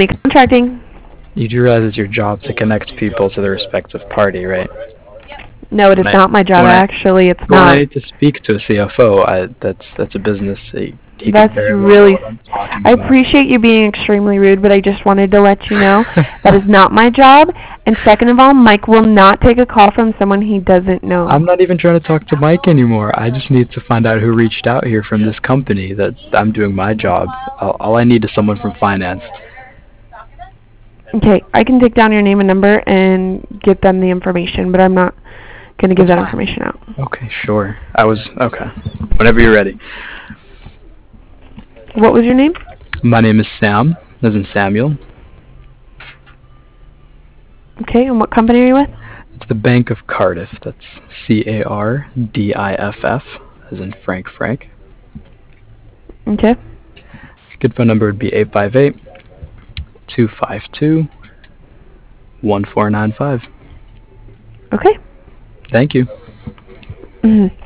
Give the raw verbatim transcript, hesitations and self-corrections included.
Harmony Contracting. You do realize it's your job to connect people to the respective party, right? No, it is When I- not my job. when I- Actually, it's But when I not. need to speak to a C F O, I, that's that's a business. He, he could That's very well really. know what I'm talking I about. appreciate you being extremely rude, but I just wanted to let you know that is not my job. And second of all, Mike will not take a call from someone he doesn't know. I'm not even trying to talk to Mike anymore. I just need to find out who reached out here from this company. That I'm doing my job. All, all I need is someone from finance. Okay, I can take down your name and number and get them the information, but I'm not going to give That's that fine. information out. Okay, sure. I was okay. Whenever you're ready. What was your name? My name is Sam, as in Samuel. Okay, and what company are you with? It's the Bank of Cardiff. That's C A R D I F F, as in Frank Frank. Okay. Good phone number would be eight five eight, two five two, one four nine five. Okay. Thank you. Mm-hmm.